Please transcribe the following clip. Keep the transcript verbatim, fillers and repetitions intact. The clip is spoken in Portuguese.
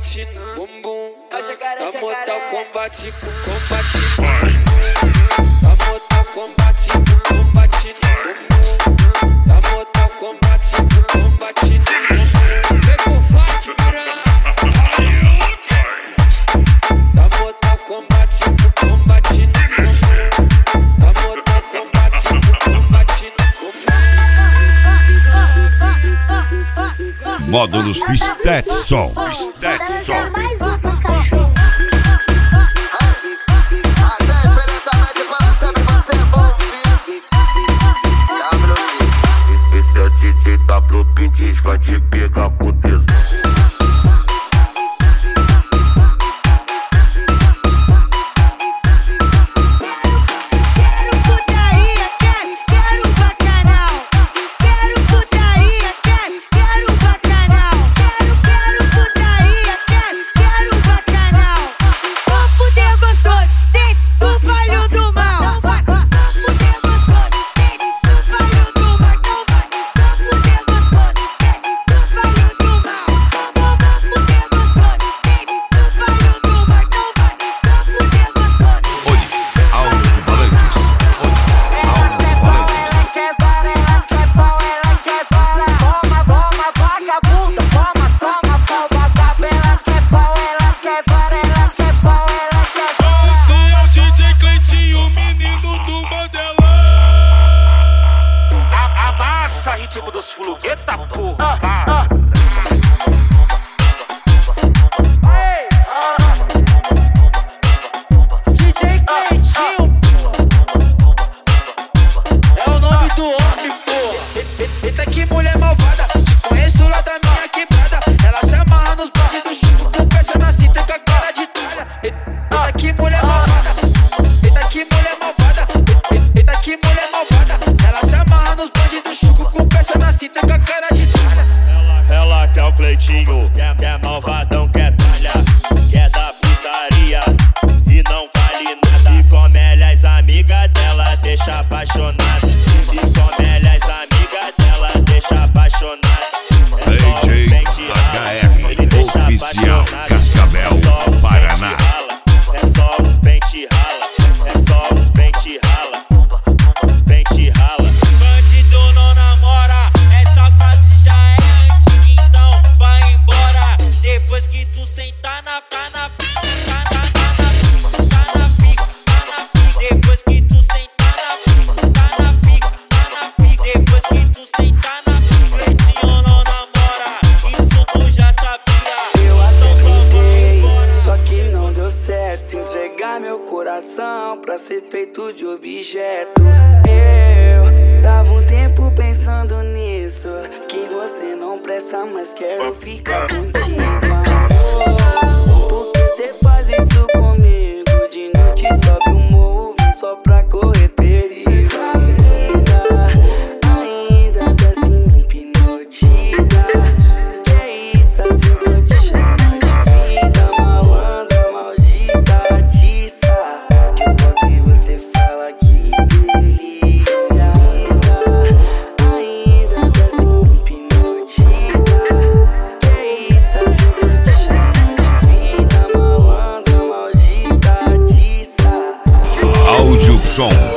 combate no bumbum. Da mortal combate com combate. Da mortal combate com combate no bumbum. Da mortal combate com combate no bumbum. Vem com Fátima. Da mortal combate com combate no bumbum. Da mortal combate com combate no bumbum. Módulos Stetson, Stetson. Esse é o D J W P, diz vai te pegar com tesão. Ritmo dos flugueta, porra. Ah, ah. D J Cleitinho é o nome do homem, porra. Eita que mulher malvada, te conheço lá da minha quebrada. Ela se amarra nos bondes do Chico, com peça na cinta com a cara de talha. Eita que mulher malvada, eita que mulher malvada, eita que mulher malvada. Ela se amarra nos bondes do Chico, com peça na cinta com a cara de talha. Ela quer o Cleitinho, quer, quer malvadão, quer talha, quer da putaria e não vale nada. E come ela as amigas dela, deixa apaixonada. E come ela as amigas dela, deixa apaixonada. É só D J um pente H R, oficial Cascavel, Paraná. É só um pente rala, é só um pente rala, pente rala. Bandido não namora, essa fase já é antiga, então vai embora. Depois que tu sentar na tá na pica, tá na tá na tá na pica, tá na pica. Depois que tu sentar na pica, tá na pica, tá na pica. Depois que tu sentar na pica, Cleitinho não namora, isso tu já sabia. Eu até tentei, só que não deu certo. Entregar meu coração pra ser feito de objeto. Eu tava um tempo pensando nisso, que você não presta, mas quero ficar contigo, amor. Por que cê faz isso comigo? De noite sobe o morro, vem só pra correr perigo. Ainda, ainda desce me hipnotiza. Que isso, assim eu vou te chamar de vida malandra, maldita atiça. Que eu boto e você fala que delícia. Ainda, ainda desce me hipnotiza. Que isso, assim eu vou te chamar de vida malandra, maldita atiça. Áudio Som.